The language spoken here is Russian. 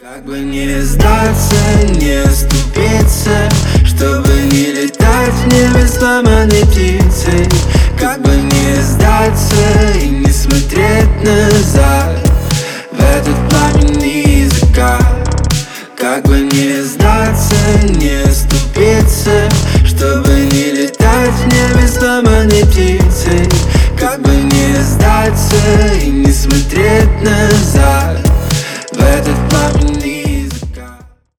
Как бы не сдаться, не оступиться, чтобы не летать в небе сломанной птицей. Как бы не сдаться и не смотреть назад в этот пламенный закат. Как бы не сдаться, не оступиться, чтобы не летать в небе сломанной птицей. Как бы не сдаться и не смотреть назад в этот пламенный